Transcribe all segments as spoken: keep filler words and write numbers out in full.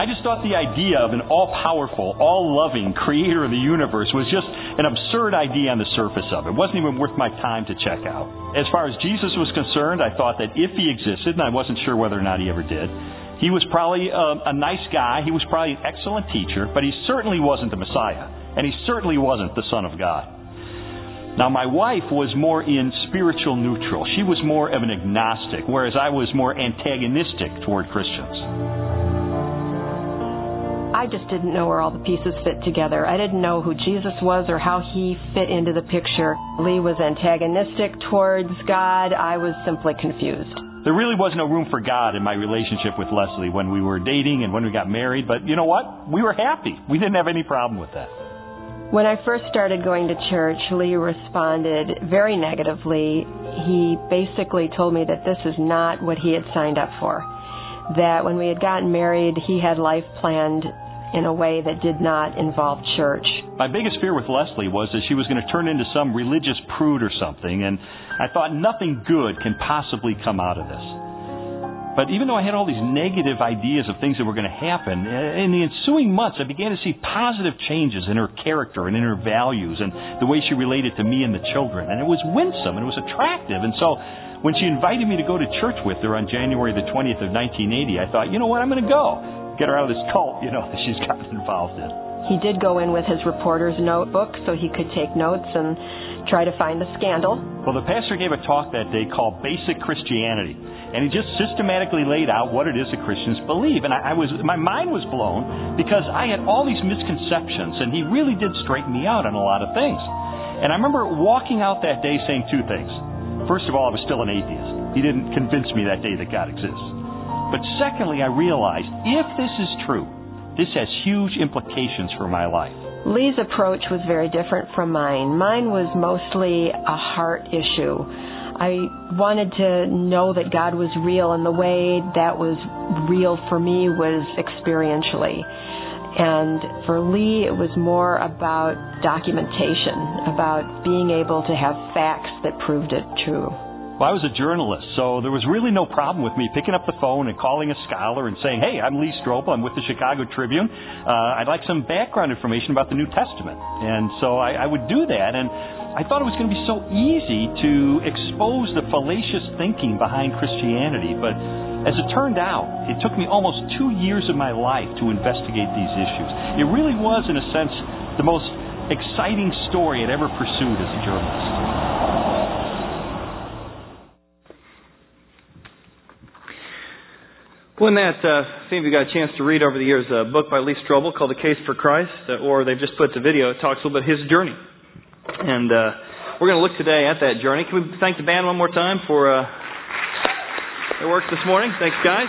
just thought the idea of an all-powerful, all-loving creator of the universe was just an absurd idea on the surface of it. It wasn't even worth my time to check out. As far as Jesus was concerned, I thought that if he existed, and I wasn't sure whether or not he ever did, he was probably a, a nice guy, he was probably an excellent teacher, but he certainly wasn't the Messiah, and he certainly wasn't the Son of God. Now, my wife was more in spiritual neutral. She was more of an agnostic, whereas I was more antagonistic toward Christians. I just didn't know where all the pieces fit together. I didn't know who Jesus was or how he fit into the picture. Lee was antagonistic towards God. I was simply confused. There really was no room for God in my relationship with Leslie when we were dating and when we got married. But you know what? We were happy. We didn't have any problem with that. When I first started going to church, Lee responded very negatively. He basically told me that this is not what he had signed up for. That when we had gotten married, he had life planned in a way that did not involve church. My biggest fear with Leslie was that she was going to turn into some religious prude or something, and I thought nothing good can possibly come out of this. But even though I had all these negative ideas of things that were going to happen, in the ensuing months I began to see positive changes in her character and in her values and the way she related to me and the children. And it was winsome and it was attractive. And so when she invited me to go to church with her on January the twentieth of nineteen eighty, I thought, you know what, I'm going to go. Get her out of this cult, you know, that she's gotten involved in. He did go in with his reporter's notebook so he could take notes and try to find the scandal. Well, the pastor gave a talk that day called Basic Christianity, and he just systematically laid out what it is that Christians believe. And I, I was, my mind was blown because I had all these misconceptions, and he really did straighten me out on a lot of things. And I remember walking out that day saying two things. First of all, I was still an atheist. He didn't convince me that day that God exists. But secondly, I realized if this is true, this has huge implications for my life. Lee's approach was very different from mine. Mine was mostly a heart issue. I wanted to know that God was real, and the way that was real for me was experientially. And for Lee, it was more about documentation, about being able to have facts that proved it true. Well, I was a journalist, so there was really no problem with me picking up the phone and calling a scholar and saying, hey, I'm Lee Strobel, I'm with the Chicago Tribune. Uh, I'd like some background information about the New Testament. And so I, I would do that, and I thought it was going to be so easy to expose the fallacious thinking behind Christianity. But as it turned out, it took me almost two years of my life to investigate these issues. It really was, in a sense, the most exciting story I'd ever pursued as a journalist. Well, in that, uh, some of you got a chance to read over the years a book by Lee Strobel called The Case for Christ, uh, or they've just put the video. It talks a little bit his journey. And uh, we're going to look today at that journey. Can we thank the band one more time for uh, their work this morning? Thanks, guys.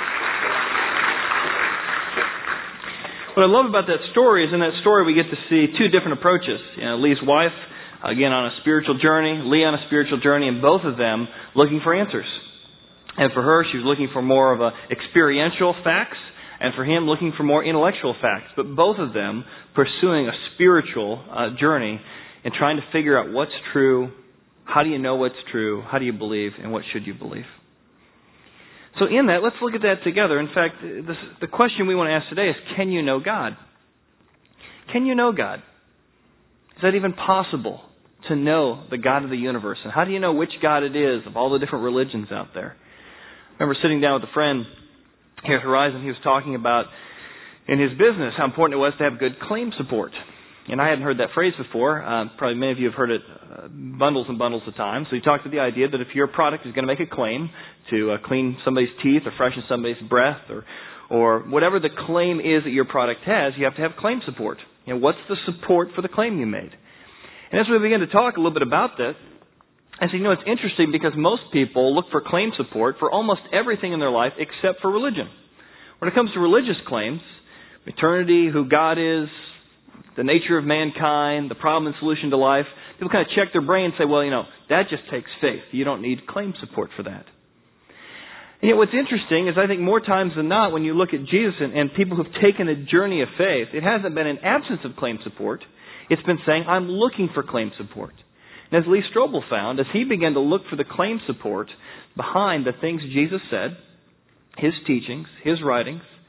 What I love about that story is in that story we get to see two different approaches. You know, Lee's wife, again, on a spiritual journey, Lee on a spiritual journey, and both of them looking for answers. And for her, she was looking for more of a experiential facts, and for him, looking for more intellectual facts. But both of them pursuing a spiritual uh, journey and trying to figure out what's true, how do you know what's true, how do you believe, and what should you believe. So in that, let's look at that together. In fact, this, the question we want to ask today is, can you know God? Can you know God? Is that even possible to know the God of the universe? And how do you know which God it is of all the different religions out there? I remember sitting down with a friend here at Horizon. He was talking about in his business how important it was to have good claim support. And I hadn't heard that phrase before. Uh, probably many of you have heard it uh, bundles and bundles of times. So he talked to the idea that if your product is going to make a claim to uh, clean somebody's teeth or freshen somebody's breath or or whatever the claim is that your product has, you have to have claim support. You know, what's the support for the claim you made? And as we begin to talk a little bit about this, I said, you know, it's interesting because most people look for claim support for almost everything in their life except for religion. When it comes to religious claims, eternity, who God is, the nature of mankind, the problem and solution to life, people kind of check their brain and say, well, you know, that just takes faith. You don't need claim support for that. And yet what's interesting is I think more times than not when you look at Jesus and, and people who've taken a journey of faith, it hasn't been an absence of claim support. It's been saying, I'm looking for claim support. And as Lee Strobel found, as he began to look for the claim support behind the things Jesus said, his teachings, his writings,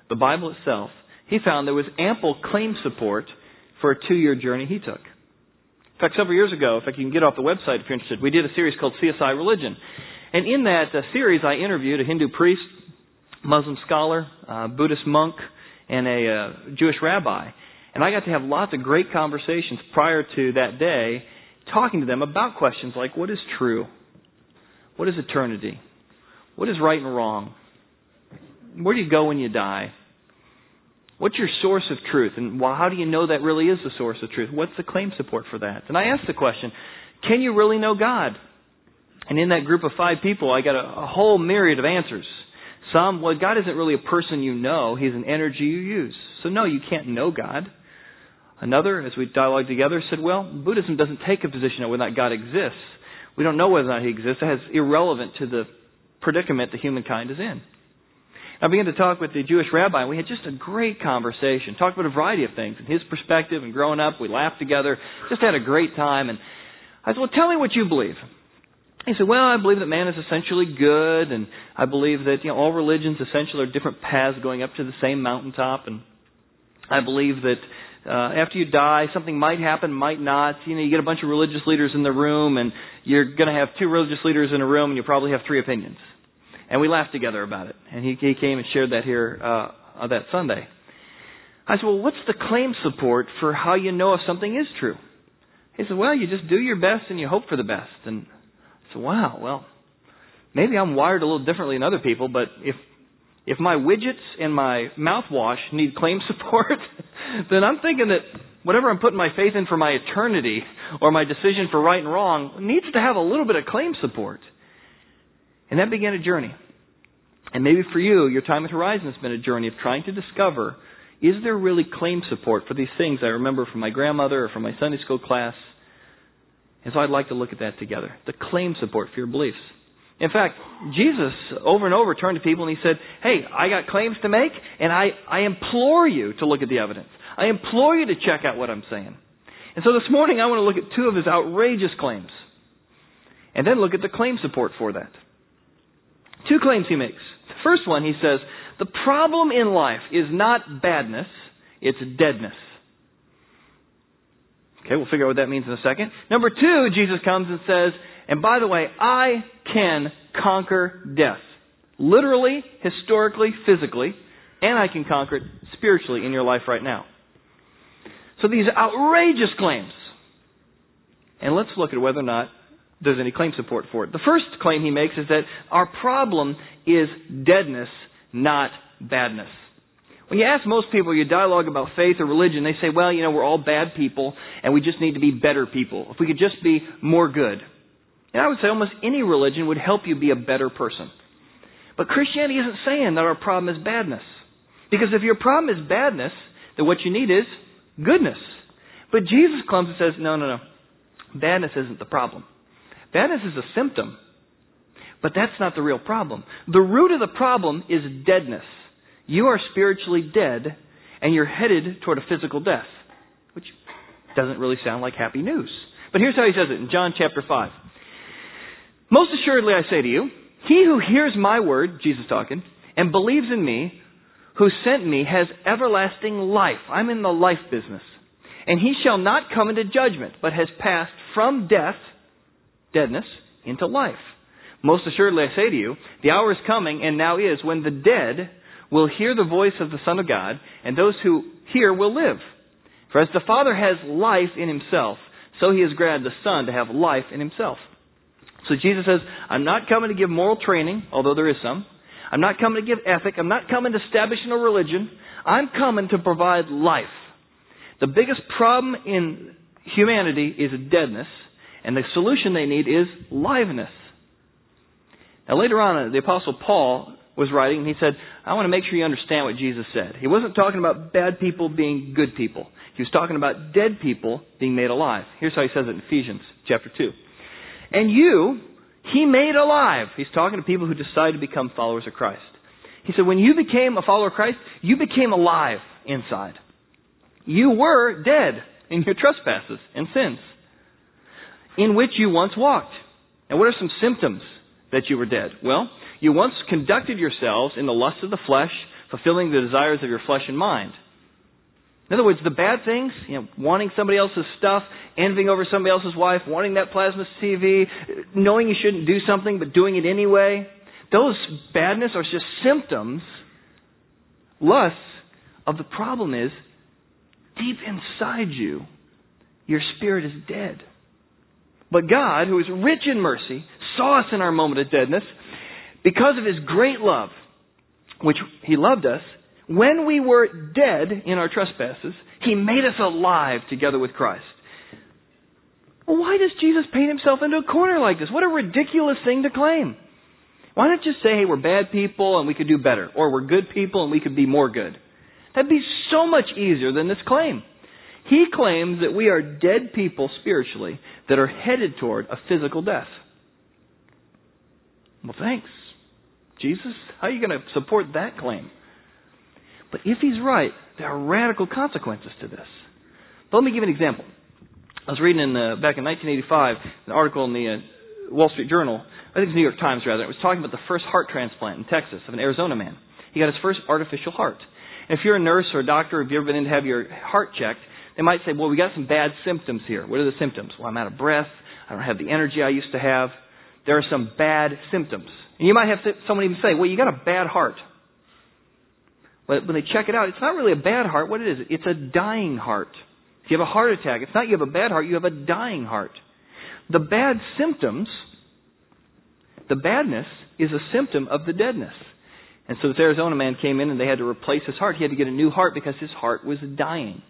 the Bible itself, he found there was ample claim support for a two-year journey he took. In fact, several years ago, in fact, you can get off the website if you're interested, we did a series called C S I Religion. And in that uh, series, I interviewed a Hindu priest, Muslim scholar, uh, Buddhist monk, and a uh, Jewish rabbi. And I got to have lots of great conversations prior to that day, talking to them about questions like, what is true? What is eternity? What is right and wrong? Where do you go when you die? What's your source of truth? And how do you know that really is the source of truth? What's the claim support for that? And I asked the question, can you really know God? And in that group of five people, I got a, a whole myriad of answers. Some, well, God isn't really a person you know. He's an energy you use. So no, you can't know God. Another, as we dialogued together, said, well, Buddhism doesn't take a position on whether or not God exists. We don't know whether or not He exists. That is irrelevant to the predicament that humankind is in. I began to talk with the Jewish rabbi, and we had just a great conversation. Talked about a variety of things, and his perspective, and growing up, we laughed together, just had a great time. And I said, well, tell me what you believe. He said, well, I believe that man is essentially good, and I believe that, you know, all religions essentially are different paths going up to the same mountaintop, and I believe that uh, after you die, something might happen, might not. You know, you get a bunch of religious leaders in the room, and you're going to have two religious leaders in a room, and you'll probably have three opinions. And we laughed together about it. And he, he came and shared that here uh, that Sunday. I said, well, what's the claim support for how you know if something is true? He said, well, you just do your best and you hope for the best. And I said, wow, well, maybe I'm wired a little differently than other people, but if if my widgets and my mouthwash need claim support, then I'm thinking that whatever I'm putting my faith in for my eternity or my decision for right and wrong needs to have a little bit of claim support. And that began a journey. And maybe for you, your time at Horizon has been a journey of trying to discover, is there really claim support for these things I remember from my grandmother or from my Sunday school class? And so I'd like to look at that together. The claim support for your beliefs. In fact, Jesus over and over turned to people and he said, hey, I got claims to make, and I, I implore you to look at the evidence. I implore you to check out what I'm saying. And so this morning I want to look at two of his outrageous claims. And then look at the claim support for that. Two claims he makes. The first one, he says, the problem in life is not badness, it's deadness. Okay, we'll figure out what that means in a second. Number two, Jesus comes and says, and by the way, I can conquer death. Literally, historically, physically, and I can conquer it spiritually in your life right now. So these outrageous claims. And let's look at whether or not there's any claim support for it. The first claim he makes is that our problem is deadness, not badness. When you ask most people, you dialogue about faith or religion, they say, well, you know, we're all bad people and we just need to be better people. If we could just be more good. And I would say almost any religion would help you be a better person. But Christianity isn't saying that our problem is badness. Because if your problem is badness, then what you need is goodness. But Jesus comes and says, no, no, no. Badness isn't the problem. Badness is a symptom, but that's not the real problem. The root of the problem is deadness. You are spiritually dead, and you're headed toward a physical death, which doesn't really sound like happy news. But here's how he says it in John chapter five. Most assuredly I say to you, he who hears my word, Jesus talking, and believes in me, who sent me, has everlasting life. I'm in the life business. And he shall not come into judgment, but has passed from death, deadness, into life. Most assuredly I say to you, the hour is coming, and now is, when the dead will hear the voice of the Son of God, and those who hear will live. For as the Father has life in himself, so he has granted the Son to have life in himself. So Jesus says, I'm not coming to give moral training, although there is some. I'm not coming to give ethic. I'm not coming to establish a religion. I'm coming to provide life. The biggest problem in humanity is deadness. And the solution they need is liveness. Now later on, the Apostle Paul was writing and he said, I want to make sure you understand what Jesus said. He wasn't talking about bad people being good people. He was talking about dead people being made alive. Here's how he says it in Ephesians chapter two. And you, he made alive. He's talking to people who decide to become followers of Christ. He said, when you became a follower of Christ, you became alive inside. You were dead in your trespasses and sins, in which you once walked. And what are some symptoms that you were dead? Well, you once conducted yourselves in the lust of the flesh, fulfilling the desires of your flesh and mind. In other words, the bad things, you know, wanting somebody else's stuff, envying over somebody else's wife, wanting that plasma T V, knowing you shouldn't do something but doing it anyway, those badness are just symptoms, lusts, of the problem is, deep inside you, your spirit is dead. But God, who is rich in mercy, saw us in our moment of deadness. Because of His great love, which He loved us, when we were dead in our trespasses, He made us alive together with Christ. Well, why does Jesus paint Himself into a corner like this? What a ridiculous thing to claim. Why not just say, hey, we're bad people and we could do better, or we're good people and we could be more good? That'd be so much easier than this claim. He claims that we are dead people spiritually that are headed toward a physical death. Well, thanks, Jesus. How are you going to support that claim? But if He's right, there are radical consequences to this. But let me give you an example. I was reading in the, back in nineteen eighty-five an article in the uh, Wall Street Journal, I think it's New York Times rather. It was talking about the first heart transplant in Texas of an Arizona man. He got his first artificial heart. And if you're a nurse or a doctor, if you've ever been in to have your heart checked, they might say, well, we got some bad symptoms here. What are the symptoms? Well, I'm out of breath. I don't have the energy I used to have. There are some bad symptoms. And you might have someone even say, well, you got a bad heart. But when they check it out, it's not really a bad heart. What it is, it's a dying heart. If you have a heart attack, it's not you have a bad heart, you have a dying heart. The bad symptoms, the badness, is a symptom of the deadness. And so this Arizona man came in and they had to replace his heart. He had to get a new heart because his heart was dying.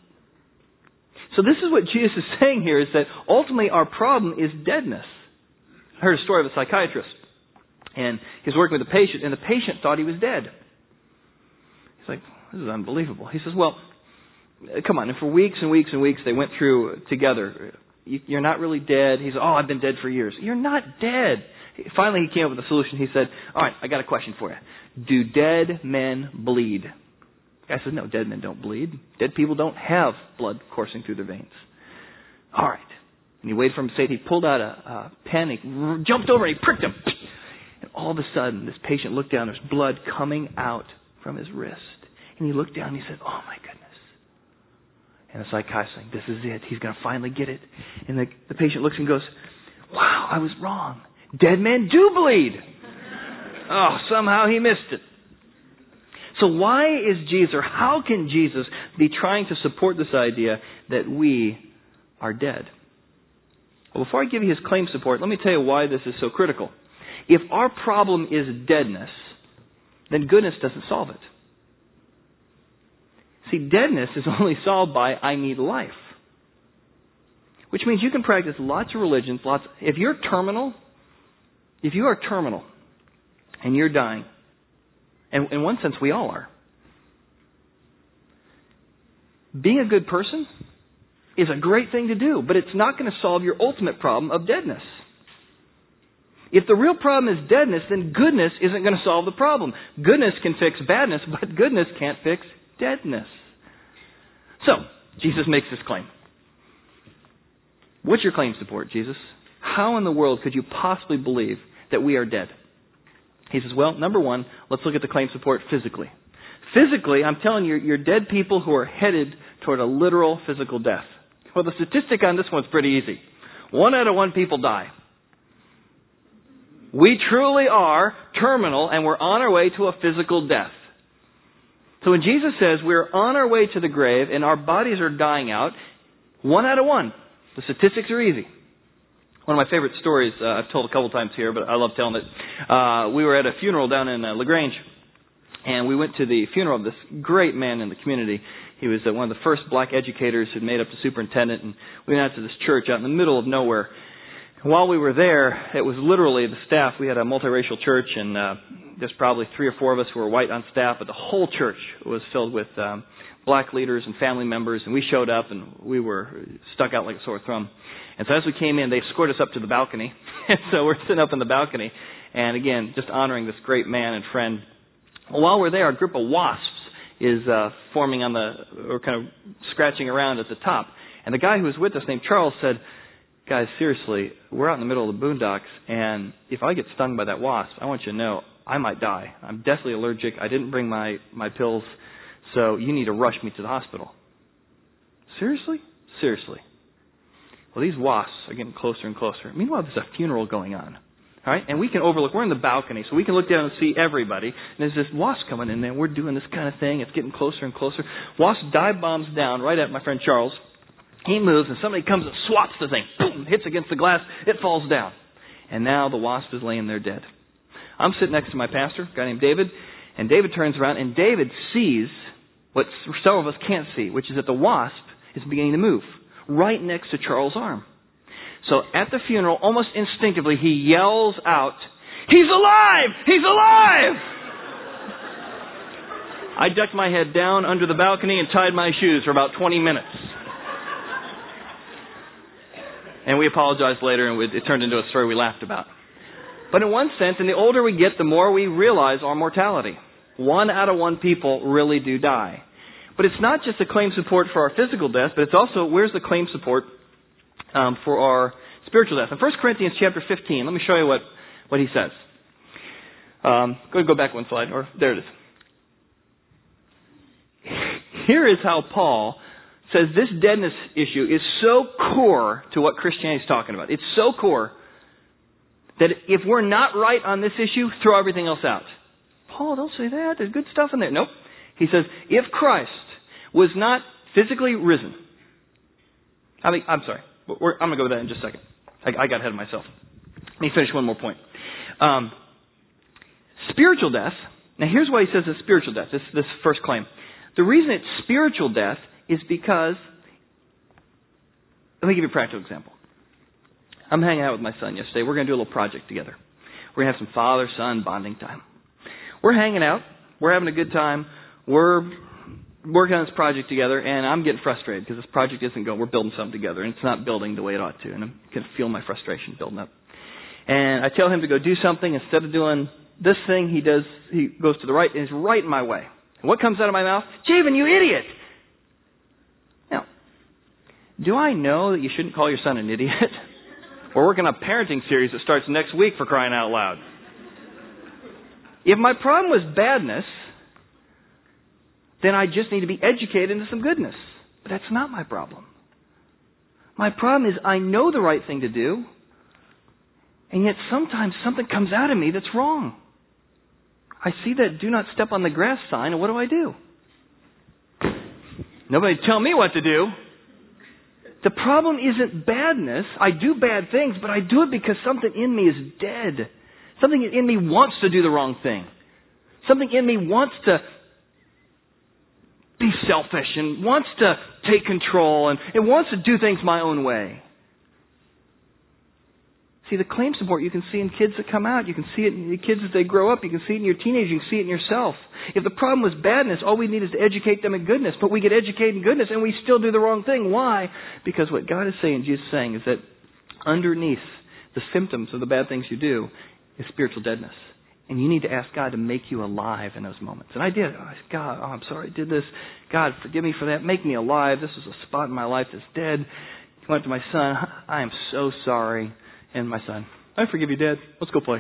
So this is what Jesus is saying here, is that ultimately our problem is deadness. I heard a story of a psychiatrist. And he was working with a patient, and the patient thought he was dead. He's like, this is unbelievable. He says, well, come on. And for weeks and weeks and weeks, they went through together. You're not really dead. He said, oh, I've been dead for years. You're not dead. Finally, he came up with a solution. He said, all right, I got a question for you. Do dead men bleed? The guy said, no, dead men don't bleed. Dead people don't have blood coursing through their veins. All right. And he waited for him to say it. He pulled out a, a pen. He jumped over and he pricked him. And all of a sudden, this patient looked down. There's blood coming out from his wrist. And he looked down and he said, oh, my goodness. And the psychiatrist saying, this is it. He's going to finally get it. And the, the patient looks and goes, wow, I was wrong. Dead men do bleed. Oh, somehow he missed it. So why is Jesus, or how can Jesus be trying to support this idea that we are dead? Well, before I give you his claim support, let me tell you why this is so critical. If our problem is deadness, then goodness doesn't solve it. See, deadness is only solved by I need life. Which means you can practice lots of religions, lots. If you're terminal, if you are terminal and you're dying, and in one sense we all are, being a good person is a great thing to do, but it's not going to solve your ultimate problem of deadness. If the real problem is deadness, then goodness isn't going to solve the problem. Goodness can fix badness, but goodness can't fix deadness. So, Jesus makes this claim. What's your claim support, Jesus? How in the world could you possibly believe that we are dead? He says, well, number one, let's look at the claim support physically. Physically, I'm telling you, you're dead people who are headed toward a literal physical death. Well, the statistic on this one's pretty easy. One out of one people die. We truly are terminal, and we're on our way to a physical death. So when Jesus says we're on our way to the grave and our bodies are dying out, one out of one. The statistics are easy. One of my favorite stories, uh, I've told a couple times here, but I love telling it. Uh, we were at a funeral down in uh, LaGrange, and we went to the funeral of this great man in the community. He was uh, one of the first black educators who'd made up to superintendent, and we went out to this church out in the middle of nowhere. And while we were there, it was literally the staff. We had a multiracial church, and uh, there's probably three or four of us who were white on staff, but the whole church was filled with um, black leaders and family members, and we showed up, and we were stuck out like a sore thumb. And so as we came in, they escorted us up to the balcony. And so we're sitting up in the balcony, and again, just honoring this great man and friend. Well, while we're there, a group of wasps is uh, forming on the, or kind of scratching around at the top. And the guy who was with us, named Charles, said, guys, seriously, we're out in the middle of the boondocks, and if I get stung by that wasp, I want you to know I might die. I'm deathly allergic. I didn't bring my, my pills, so you need to rush me to the hospital. Seriously? Seriously. Well, these wasps are getting closer and closer. Meanwhile, there's a funeral going on. All right? And we can overlook. We're in the balcony, so we can look down and see everybody. And there's this wasp coming in there. We're doing this kind of thing. It's getting closer and closer. Wasp dive bombs down right at my friend Charles. He moves, and somebody comes and swats the thing. Boom! Hits against the glass. It falls down. And now the wasp is laying there dead. I'm sitting next to my pastor, a guy named David. And David turns around, and David sees what several of us can't see, which is that the wasp is beginning to move right next to Charles' arm. So at the funeral, almost instinctively, he yells out, "He's alive! He's alive!" I ducked my head down under the balcony and tied my shoes for about twenty minutes. And we apologized later, and it turned into a story we laughed about. But in one sense, and the older we get, the more we realize our mortality. One out of one people really do die. But it's not just a claim support for our physical death, but it's also, where's the claim support um, for our spiritual death? In First Corinthians chapter fifteen, let me show you what, what he says. Um, go go back one slide, or there it is. Here is how Paul says this deadness issue is so core to what Christianity is talking about. It's so core that if we're not right on this issue, throw everything else out. Paul, don't say that. There's good stuff in there. Nope. He says, if Christ was not physically risen, I mean, I'm sorry. We're, I'm going to go with that in just a second. I, I got ahead of myself. Let me finish one more point. Um, spiritual death. Now, here's why he says it's spiritual death. This this first claim. The reason it's spiritual death is because, let me give you a practical example. I'm hanging out with my son yesterday. We're going to do a little project together. We're going to have some father-son bonding time. We're hanging out. We're having a good time. We're working on this project together, and I'm getting frustrated because this project isn't going. We're building something together, and it's not building the way it ought to, and I'm going to feel my frustration building up. And I tell him to go do something. Instead of doing this thing, he does. He goes to the right, and is right in my way. And what comes out of my mouth? Javen, you idiot! Now, do I know that you shouldn't call your son an idiot? We're working on a parenting series that starts next week, for crying out loud. If my problem was badness, then I just need to be educated into some goodness. But that's not my problem. My problem is I know the right thing to do, and yet sometimes something comes out of me that's wrong. I see that do not step on the grass sign, and what do I do? Nobody tell me what to do. The problem isn't badness. I do bad things, but I do it because something in me is dead. Something in me wants to do the wrong thing. Something in me wants to be selfish and wants to take control and it wants to do things my own way. See, the claim support you can see in kids that come out. You can see it in the kids as they grow up. You can see it in your teenagers. You can see it in yourself. If the problem was badness, all we need is to educate them in goodness. But we get educated in goodness and we still do the wrong thing. Why? Because what God is saying, Jesus is saying, is that underneath the symptoms of the bad things you do is spiritual deadness. And you need to ask God to make you alive in those moments. And I did. I said, God, oh, I'm sorry I did this. God, forgive me for that. Make me alive. This is a spot in my life that's dead. He went to my son. I am so sorry. And my son, I forgive you, Dad. Let's go play.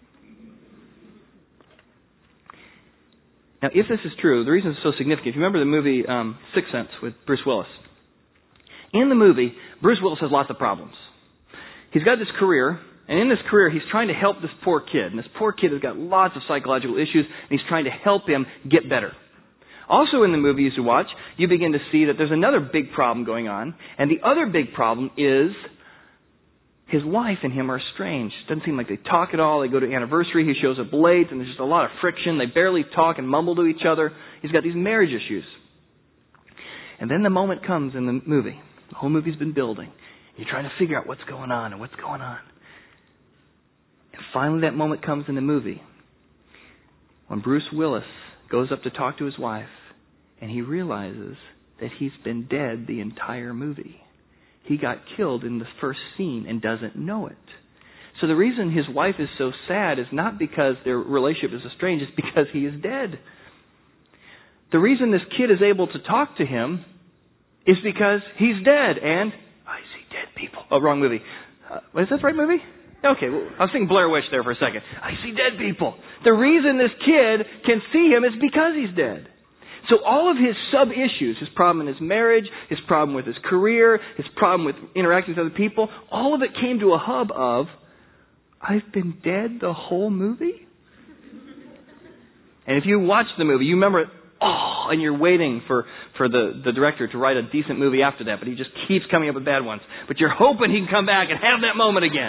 Now, if this is true, the reason it's so significant, if you remember the movie um, Sixth Sense with Bruce Willis. In the movie, Bruce Willis has lots of problems. He's got this career, and in this career, he's trying to help this poor kid. And this poor kid has got lots of psychological issues, and he's trying to help him get better. Also in the movie, as you watch, you begin to see that there's another big problem going on. And the other big problem is his wife and him are estranged. Doesn't seem like they talk at all. They go to anniversary. He shows up late, and there's just a lot of friction. They barely talk and mumble to each other. He's got these marriage issues. And then the moment comes in the movie. The whole movie's been building. You're trying to figure out what's going on and what's going on. And finally that moment comes in the movie when Bruce Willis goes up to talk to his wife, and he realizes that he's been dead the entire movie. He got killed in the first scene and doesn't know it. So the reason his wife is so sad is not because their relationship is estranged, it's because he is dead. The reason this kid is able to talk to him is because he's dead. And I see dead people. Oh, wrong movie. Uh, is that the right movie? Okay, well, I was thinking Blair Witch there for a second. I see dead people. The reason this kid can see him is because he's dead. So all of his sub-issues, his problem in his marriage, his problem with his career, his problem with interacting with other people, all of it came to a hub of, I've been dead the whole movie? And if you watch the movie, you remember it, oh, and you're waiting for, for the, the director to write a decent movie after that, but he just keeps coming up with bad ones. But you're hoping he can come back and have that moment again.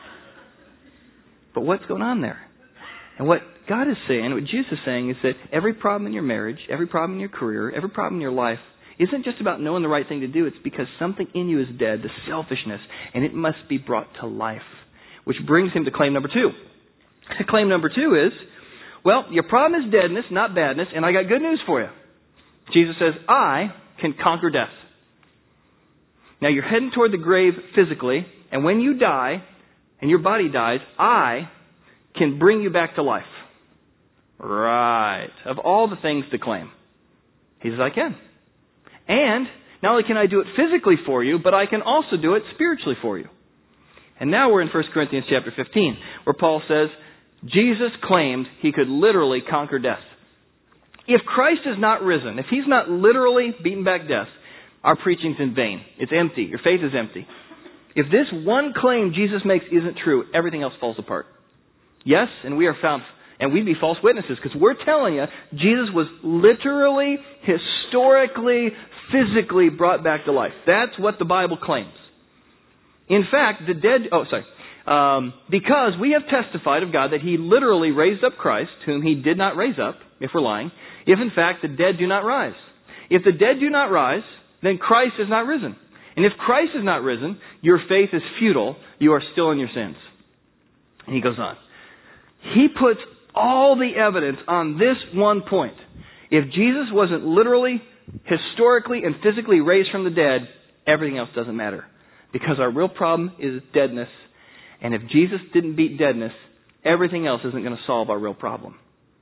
But what's going on there? And what God is saying, what Jesus is saying is that every problem in your marriage, every problem in your career, every problem in your life isn't just about knowing the right thing to do. It's because something in you is dead, the selfishness, and it must be brought to life. Which brings him to claim number two. Claim number two is, well, your problem is deadness, not badness, and I got good news for you. Jesus says, I can conquer death. Now you're heading toward the grave physically, and when you die, and your body dies, I can bring you back to life. Right. Of all the things to claim. He says, I can. And not only can I do it physically for you, but I can also do it spiritually for you. And now we're in First Corinthians chapter fifteen, where Paul says, Jesus claimed he could literally conquer death. If Christ is not risen, if he's not literally beaten back death, our preaching's in vain. It's empty. Your faith is empty. If this one claim Jesus makes isn't true, everything else falls apart. Yes, and we are found, and we'd be false witnesses, because we're telling you Jesus was literally, historically, physically brought back to life. That's what the Bible claims. In fact, the dead, oh, sorry, um, because we have testified of God that he literally raised up Christ, whom he did not raise up, if we're lying, if in fact the dead do not rise. If the dead do not rise, then Christ is not risen. And if Christ is not risen, your faith is futile. You are still in your sins. And he goes on. He puts all the evidence on this one point. If Jesus wasn't literally, historically, and physically raised from the dead, everything else doesn't matter. Because our real problem is deadness. And if Jesus didn't beat deadness, everything else isn't going to solve our real problem.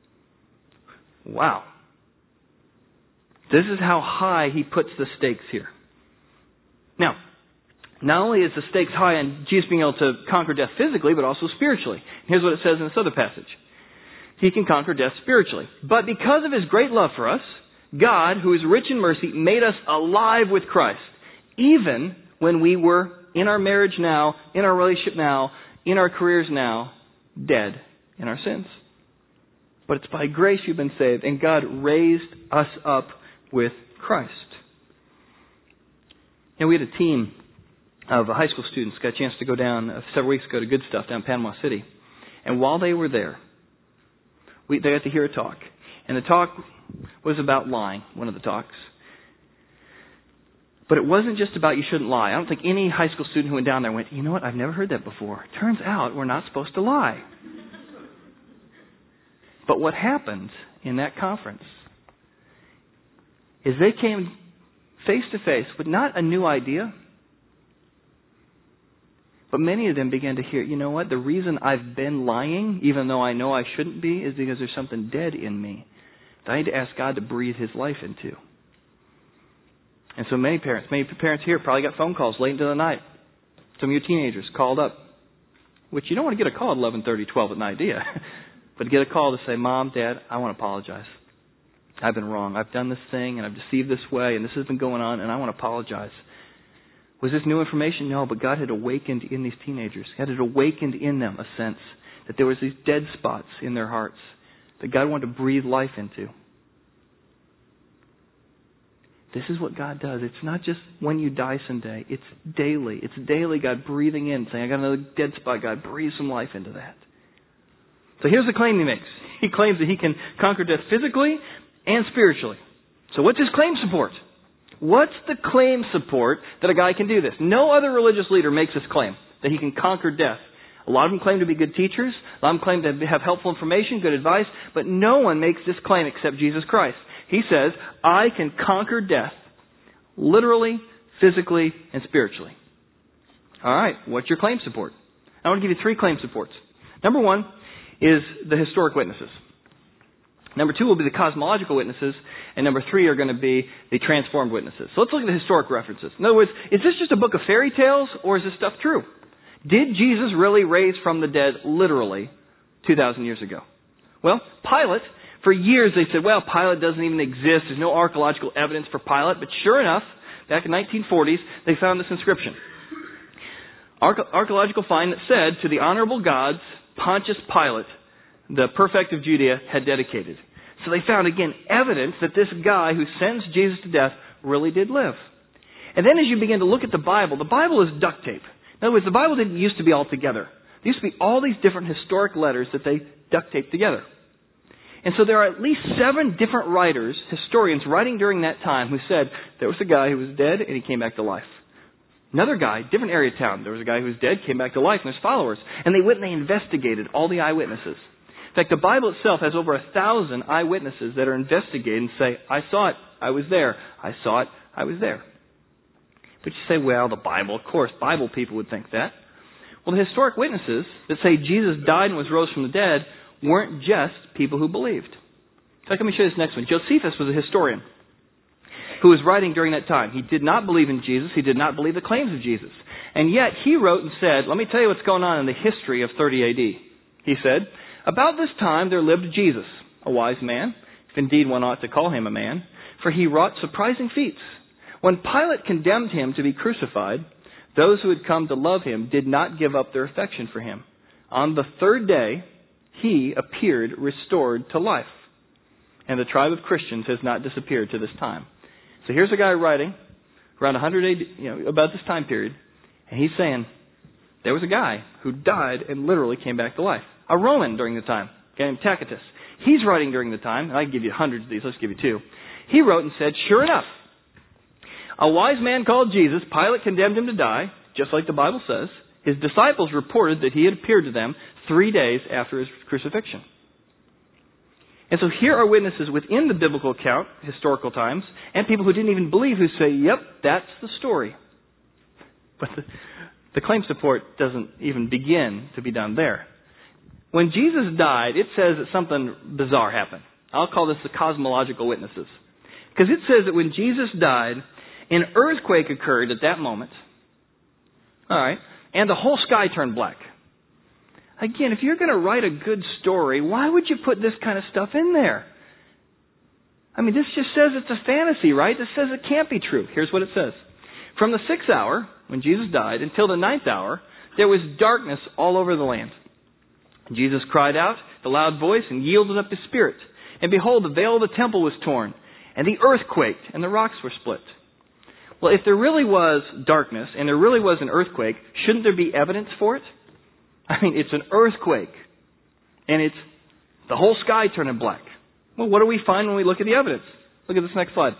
Wow. This is how high he puts the stakes here. Now, not only is the stakes high on Jesus being able to conquer death physically, but also spiritually. Here's what it says in this other passage. He can conquer death spiritually. But because of his great love for us, God, who is rich in mercy, made us alive with Christ, even when we were in our marriage now, in our relationship now, in our careers now, dead in our sins. But it's by grace you've been saved, and God raised us up with Christ. And we had a team of high school students got a chance to go down uh, several weeks ago to Good Stuff down in Panama City. And while they were there, we, they got to hear a talk. And the talk was about lying, one of the talks. But it wasn't just about you shouldn't lie. I don't think any high school student who went down there went, you know what, I've never heard that before. Turns out we're not supposed to lie. But what happened in that conference is they came face to face with not a new idea, but many of them began to hear, you know what, the reason I've been lying, even though I know I shouldn't be, is because there's something dead in me that I need to ask God to breathe his life into. And so many parents, many parents here probably got phone calls late into the night. Some of your teenagers called up, which you don't want to get a call at eleven thirty, twelve at night, do you? But to get a call to say, Mom, Dad, I want to apologize. I've been wrong. I've done this thing and I've deceived this way and this has been going on and I want to apologize. Was this new information? No, but God had awakened in these teenagers. God had awakened in them a sense that there was these dead spots in their hearts that God wanted to breathe life into. This is what God does. It's not just when you die someday. It's daily. It's daily God breathing in, saying, I got another dead spot. God, breathe some life into that. So here's the claim he makes. He claims that he can conquer death physically and spiritually. So what's his claim support? What's the claim support that a guy can do this? No other religious leader makes this claim, that he can conquer death. A lot of them claim to be good teachers. A lot of them claim to have helpful information, good advice. But no one makes this claim except Jesus Christ. He says, I can conquer death, literally, physically, and spiritually. All right, what's your claim support? I want to give you three claim supports. Number one is the historic witnesses. Number two will be the cosmological witnesses. And number three are going to be the transformed witnesses. So let's look at the historic references. In other words, is this just a book of fairy tales or is this stuff true? Did Jesus really raise from the dead literally two thousand years ago? Well, Pilate, for years they said, well, Pilate doesn't even exist. There's no archaeological evidence for Pilate. But sure enough, back in the nineteen forties, they found this inscription. Arche- archaeological find that said, to the honorable gods, Pontius Pilate, the prefect of Judea, had dedicated. So they found, again, evidence that this guy who sentenced Jesus to death really did live. And then as you begin to look at the Bible, the Bible is duct tape. In other words, the Bible didn't used to be all together. There used to be all these different historic letters that they duct taped together. And so there are at least seven different writers, historians, writing during that time who said there was a guy who was dead and he came back to life. Another guy, different area of town, there was a guy who was dead, came back to life, and his followers. And they went and they investigated all the eyewitnesses. In fact, the Bible itself has over a thousand eyewitnesses that are investigated and say, I saw it, I was there. I saw it, I was there. But you say, well, the Bible, of course, Bible people would think that. Well, the historic witnesses that say Jesus died and was rose from the dead weren't just people who believed. So let me show you this next one. Josephus was a historian who was writing during that time. He did not believe in Jesus. He did not believe the claims of Jesus. And yet he wrote and said, let me tell you what's going on in the history of thirty A D. He said, about this time there lived Jesus, a wise man, if indeed one ought to call him a man, for he wrought surprising feats. When Pilate condemned him to be crucified, those who had come to love him did not give up their affection for him. On the third day, he appeared restored to life. And the tribe of Christians has not disappeared to this time. So here's a guy writing around one hundred A D, you know, about this time period, and he's saying there was a guy who died and literally came back to life. A Roman during the time, a guy named Tacitus. He's writing during the time, and I can give you hundreds of these, let's give you two. He wrote and said, sure enough, a wise man called Jesus, Pilate condemned him to die, just like the Bible says. His disciples reported that he had appeared to them three days after his crucifixion. And so here are witnesses within the biblical account, historical times, and people who didn't even believe who say, yep, that's the story. But the, the claim support doesn't even begin to be done there. When Jesus died, it says that something bizarre happened. I'll call this the cosmological witnesses. Because it says that when Jesus died, an earthquake occurred at that moment. All right. And the whole sky turned black. Again, if you're going to write a good story, why would you put this kind of stuff in there? I mean, this just says it's a fantasy, right? This says it can't be true. Here's what it says. From the sixth hour, when Jesus died, until the ninth hour, there was darkness all over the land. Jesus cried out with a loud voice and yielded up his spirit. And behold, the veil of the temple was torn, and the earth quaked, and the rocks were split. Well, if there really was darkness, and there really was an earthquake, shouldn't there be evidence for it? I mean, it's an earthquake, and it's the whole sky turning black. Well, what do we find when we look at the evidence? Look at this next slide.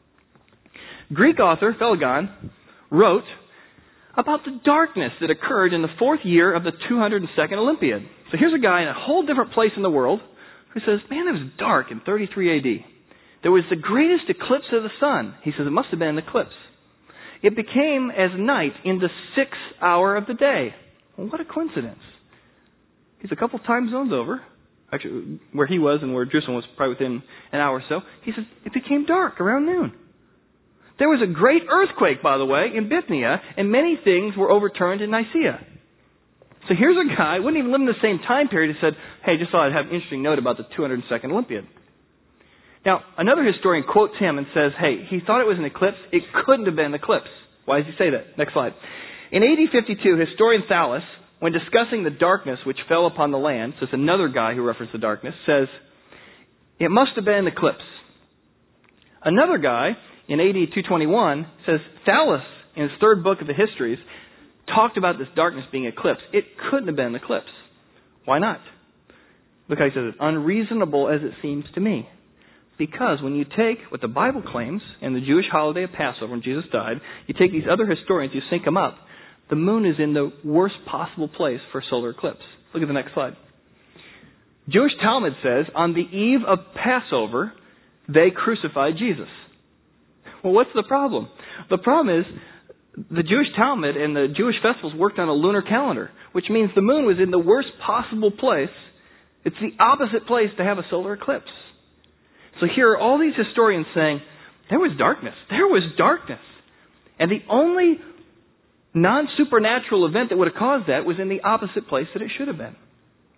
Greek author Phlegon wrote about the darkness that occurred in the fourth year of the two hundred second Olympiad. So here's a guy in a whole different place in the world who says, man, it was dark in thirty-three A D. There was the greatest eclipse of the sun. He says it must have been an eclipse. It became as night in the sixth hour of the day. Well, what a coincidence. He's a couple time zones over. Actually, where he was and where Jerusalem was probably within an hour or so. He says it became dark around noon. There was a great earthquake, by the way, in Bithynia, and many things were overturned in Nicaea. So here's a guy, wouldn't even live in the same time period, who said, hey, just thought I'd have an interesting note about the two hundred second Olympiad. Now, another historian quotes him and says, hey, he thought it was an eclipse. It couldn't have been an eclipse. Why does he say that? Next slide. In A D fifty-two, historian Thallus, when discussing the darkness which fell upon the land, so it's another guy who referenced the darkness, says, it must have been an eclipse. Another guy, in A D two twenty-one, says, Thallus, in his third book of the Histories, talked about this darkness being eclipse. It couldn't have been an eclipse. Why not? Look how he says it. Unreasonable as it seems to me. Because when you take what the Bible claims and the Jewish holiday of Passover when Jesus died, you take these other historians, you sync them up, the moon is in the worst possible place for solar eclipse. Look at the next slide. Jewish Talmud says, on the eve of Passover, they crucified Jesus. Well, what's the problem? The problem is the Jewish Talmud and the Jewish festivals worked on a lunar calendar, which means the moon was in the worst possible place. It's the opposite place to have a solar eclipse. So here are all these historians saying, there was darkness. There was darkness. And the only non-supernatural event that would have caused that was in the opposite place that it should have been.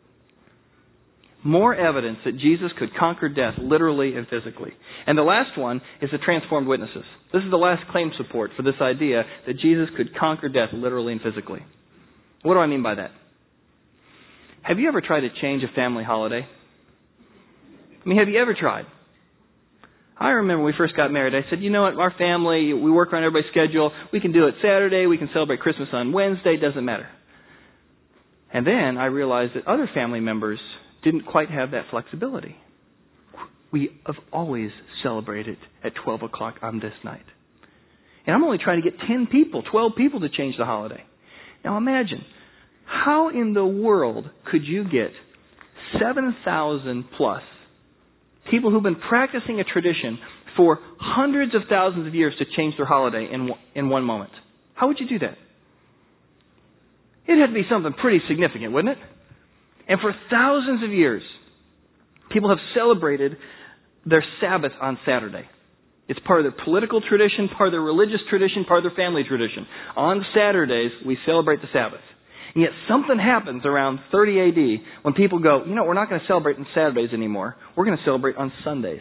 More evidence that Jesus could conquer death literally and physically. And the last one is the transformed witnesses. This is the last claim support for this idea that Jesus could conquer death literally and physically. What do I mean by that? Have you ever tried to change a family holiday? I mean, have you ever tried? I remember when we first got married, I said, you know what, our family, we work around everybody's schedule. We can do it Saturday. We can celebrate Christmas on Wednesday. It doesn't matter. And then I realized that other family members didn't quite have that flexibility. We have always celebrated at twelve o'clock on this night. And I'm only trying to get ten people, twelve people to change the holiday. Now imagine, how in the world could you get seven thousand plus people who've been practicing a tradition for hundreds of thousands of years to change their holiday in in one moment? How would you do that? It had to be something pretty significant, wouldn't it? And for thousands of years, people have celebrated their Sabbath on Saturday. It's part of their political tradition, part of their religious tradition, part of their family tradition. On Saturdays, we celebrate the Sabbath. And yet something happens around thirty A D when people go, you know, we're not going to celebrate on Saturdays anymore. We're going to celebrate on Sundays.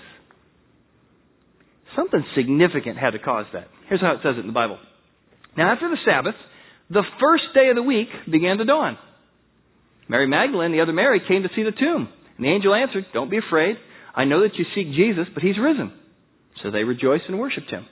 Something significant had to cause that. Here's how it says it in the Bible. Now, after the Sabbath, the first day of the week began to dawn. Mary Magdalene, the other Mary, came to see the tomb. And the angel answered, don't be afraid. I know that you seek Jesus, but he's risen. So they rejoiced and worshipped him.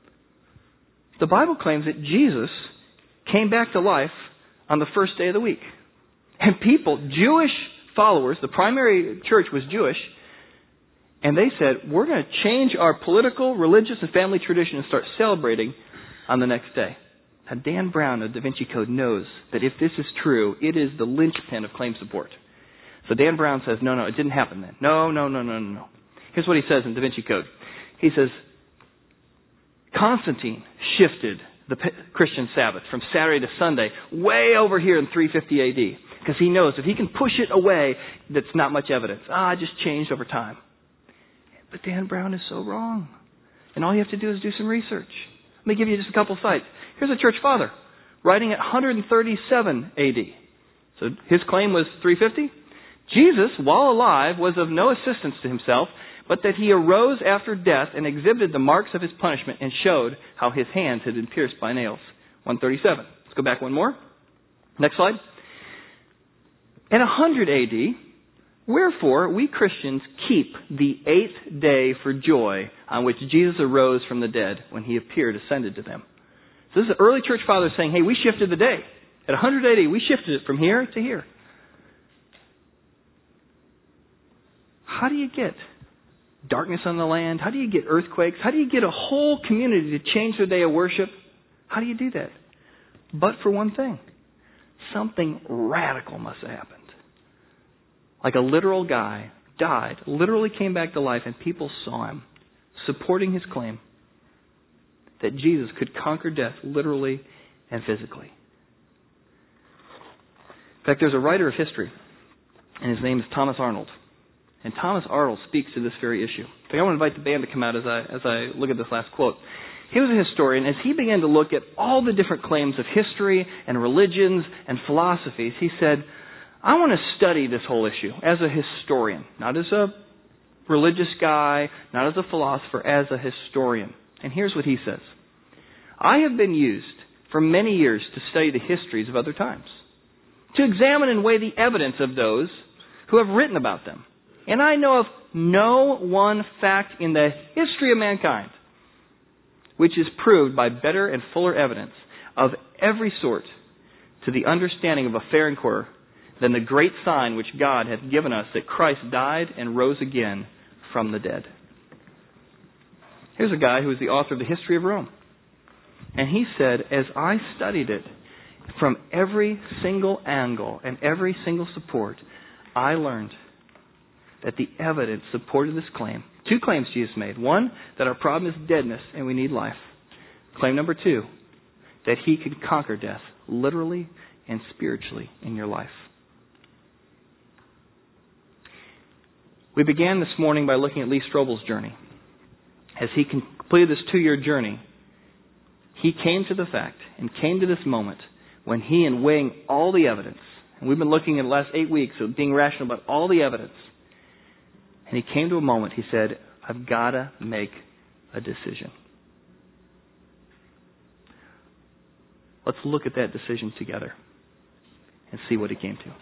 The Bible claims that Jesus came back to life on the first day of the week. And people, Jewish followers, the primary church was Jewish, and they said, we're going to change our political, religious, and family tradition and start celebrating on the next day. Now, Dan Brown of Da Vinci Code knows that if this is true, it is the linchpin of claim support. So Dan Brown says, no, no, it didn't happen then. No, no, no, no, no, no. Here's what he says in Da Vinci Code. He says, Constantine shifted the Christian Sabbath from Saturday to Sunday way over here in three fifty A D because he knows if he can push it away, that's not much evidence. Ah, it just changed over time. But Dan Brown is so wrong. And all you have to do is do some research. Let me give you just a couple sites. Here's a church father writing at one thirty-seven A D. So his claim was three fifty. Jesus, while alive, was of no assistance to himself, but that he arose after death and exhibited the marks of his punishment and showed how his hands had been pierced by nails. one thirty-seven. Let's go back one more. Next slide. At one hundred A D, wherefore we Christians keep the eighth day for joy on which Jesus arose from the dead when he appeared ascended to them. So this is the early church fathers saying, hey, we shifted the day. At one hundred A D, we shifted it from here to here. How do you get darkness on the land? How do you get earthquakes? How do you get a whole community to change their day of worship? How do you do that? But for one thing, something radical must have happened. Like a literal guy died, literally came back to life, and people saw him supporting his claim that Jesus could conquer death literally and physically. In fact, there's a writer of history, and his name is Thomas Arnold. And Thomas Arnold speaks to this very issue. In fact, I want to invite the band to come out as I as I look at this last quote. He was a historian. As he began to look at all the different claims of history and religions and philosophies, he said, I want to study this whole issue as a historian, not as a religious guy, not as a philosopher, as a historian. And here's what he says. I have been used for many years to study the histories of other times, to examine and weigh the evidence of those who have written about them. And I know of no one fact in the history of mankind which is proved by better and fuller evidence of every sort to the understanding of a fair inquirer than the great sign which God hath given us that Christ died and rose again from the dead. Here's a guy who is the author of the History of Rome. And he said, as I studied it from every single angle and every single support, I learned that the evidence supported this claim. Two claims Jesus made. One, that our problem is deadness and we need life. Claim number two, that he can conquer death literally and spiritually in your life. We began this morning by looking at Lee Strobel's journey. As he completed this two-year journey, he came to the fact and came to this moment when he, in weighing all the evidence, and we've been looking in the last eight weeks of being rational about all the evidence, and he came to a moment, he said, I've got to make a decision. Let's look at that decision together and see what he came to.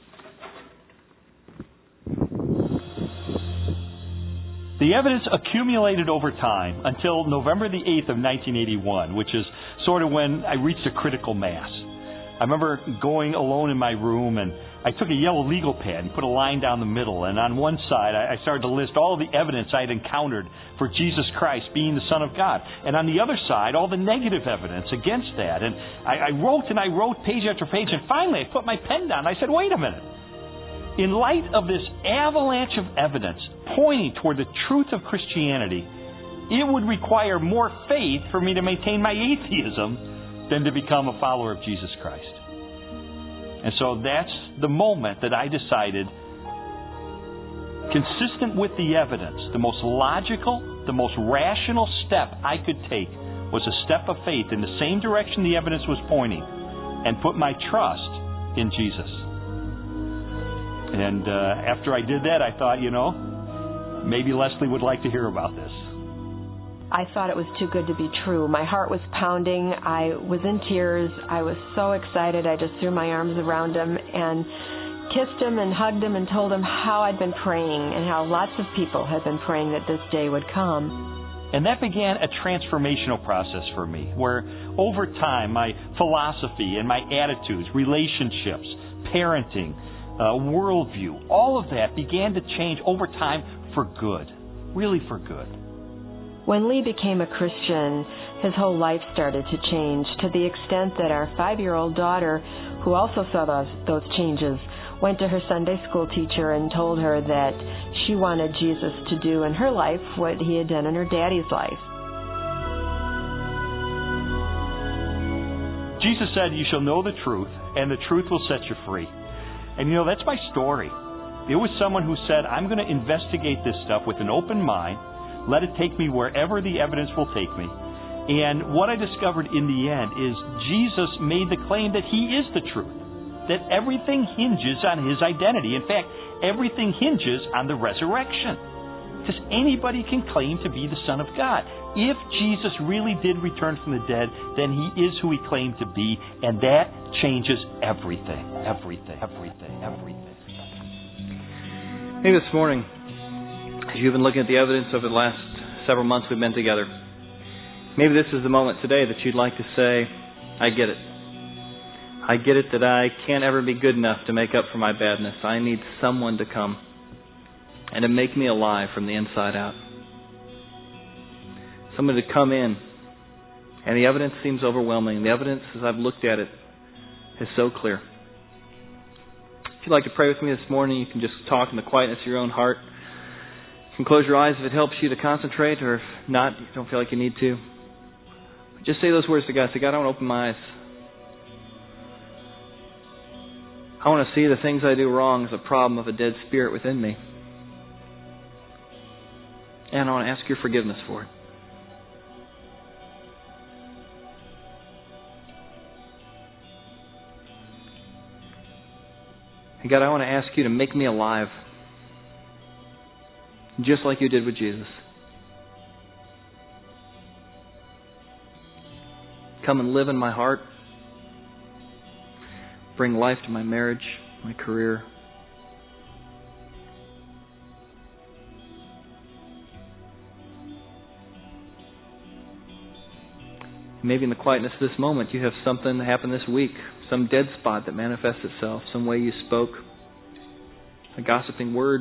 The evidence accumulated over time until November the eighth of nineteen eighty-one, which is sort of when I reached a critical mass. I remember going alone in my room, and I took a yellow legal pad and put a line down the middle, and on one side I started to list all of the evidence I had encountered for Jesus Christ being the Son of God, and on the other side all the negative evidence against that. And I, I wrote and I wrote page after page, and finally I put my pen down and I said, wait a minute. In light of this avalanche of evidence pointing toward the truth of Christianity, it would require more faith for me to maintain my atheism than to become a follower of Jesus Christ. And so that's the moment that I decided, consistent with the evidence, the most logical, the most rational step I could take was a step of faith in the same direction the evidence was pointing, and put my trust in Jesus. And uh, after I did that, I thought, you know, maybe Leslie would like to hear about this. I thought it was too good to be true. My heart was pounding. I was in tears. I was so excited. I just threw my arms around him and kissed him and hugged him and told him how I'd been praying and how lots of people had been praying that this day would come. And that began a transformational process for me, where over time my philosophy and my attitudes, relationships, parenting, Uh, worldview, all of that began to change over time for good, really for good. When Lee became a Christian, his whole life started to change to the extent that our five-year-old daughter, who also saw those, those changes, went to her Sunday school teacher and told her that she wanted Jesus to do in her life what he had done in her daddy's life. Jesus said, "You shall know the truth, and the truth will set you free." And you know, that's my story. It was someone who said, I'm going to investigate this stuff with an open mind, let it take me wherever the evidence will take me. And what I discovered in the end is Jesus made the claim that he is the truth, that everything hinges on his identity. In fact, everything hinges on the resurrection. Because anybody can claim to be the Son of God. If Jesus really did return from the dead, then he is who he claimed to be, and that changes everything, everything, everything, everything. Maybe this morning, as you've been looking at the evidence over the last several months we've been together, maybe this is the moment today that you'd like to say, I get it. I get it that I can't ever be good enough to make up for my badness. I need someone to come and to make me alive from the inside out. Someone to come in. And the evidence seems overwhelming. The evidence, as I've looked at it, is so clear. If you'd like to pray with me this morning, you can just talk in the quietness of your own heart. You can close your eyes if it helps you to concentrate, or if not, you don't feel like you need to. Just say those words to God. Say, God, I want to open my eyes. I want to see the things I do wrong as a problem of a dead spirit within me. And I want to ask your forgiveness for it. And God, I want to ask you to make me alive, just like you did with Jesus. Come and live in my heart. Bring life to my marriage, my career. Maybe in the quietness of this moment, you have something that happened this week, some dead spot that manifests itself, some way you spoke, a gossiping word,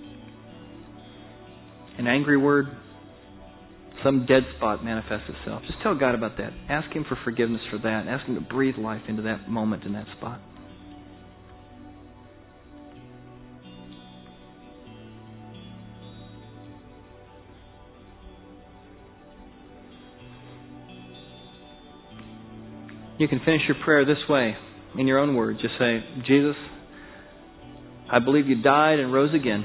an angry word, some dead spot manifests itself. Just tell God about that. Ask Him for forgiveness for that. Ask Him to breathe life into that moment, in that spot. You can finish your prayer this way, in your own words. Just say, Jesus, I believe you died and rose again.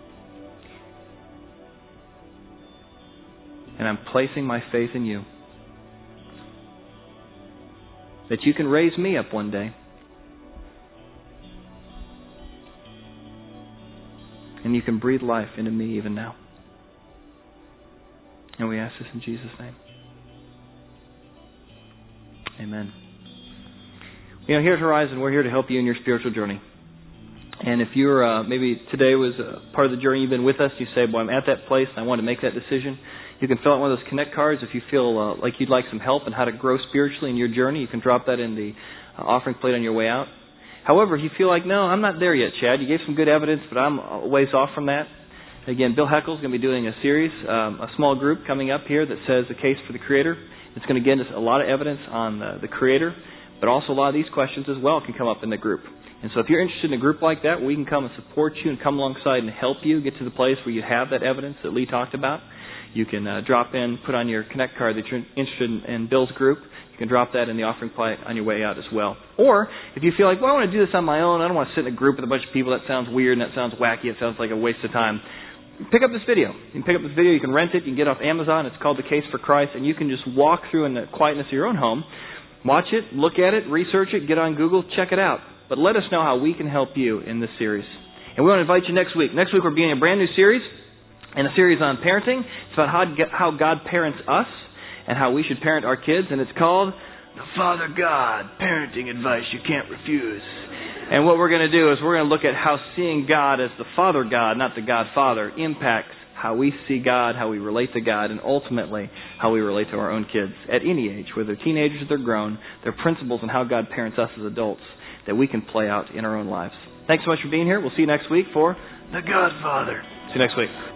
And I'm placing my faith in you. that you can raise me up one day. And you can breathe life into me even now. And we ask this in Jesus' name. Amen. You know, here at Horizon, we're here to help you in your spiritual journey. And if you're, uh, maybe today was a part of the journey, you've been with us, you say, boy, I'm at that place and I want to make that decision. You can fill out one of those Connect cards if you feel uh, like you'd like some help in how to grow spiritually in your journey. You can drop that in the uh, offering plate on your way out. However, if you feel like, no, I'm not there yet, Chad. You gave some good evidence, but I'm a ways off from that. Again, Bill Heckle's going to be doing a series, um, a small group coming up here that says the case for the Creator. It's going to get us a lot of evidence on the, the Creator, but also a lot of these questions as well can come up in the group. And so if you're interested in a group like that, we can come and support you and come alongside and help you get to the place where you have that evidence that Lee talked about. You can uh, drop in, put on your Connect card that you're interested in, in Bill's group. You can drop that in the offering plate on your way out as well. Or if you feel like, well, I want to do this on my own. I don't want to sit in a group with a bunch of people. That sounds weird and that sounds wacky. It sounds like a waste of time. Pick up this video. You can pick up this video. You can rent it. You can get it off Amazon. It's called The Case for Christ. And you can just walk through in the quietness of your own home, watch it, look at it, research it, get on Google, check it out. But let us know how we can help you in this series. And we want to invite you next week. Next week we're beginning a brand new series, and a series on parenting. It's about how, how God parents us and how we should parent our kids. And it's called The Father God, Parenting Advice You Can't Refuse. And what we're going to do is we're going to look at how seeing God as the Father God, not the God Father, impacts how we see God, how we relate to God, and ultimately how we relate to our own kids at any age, whether they're teenagers or they're grown. They're principles in how God parents us as adults that we can play out in our own lives. Thanks so much for being here. We'll see you next week for The Godfather. See you next week.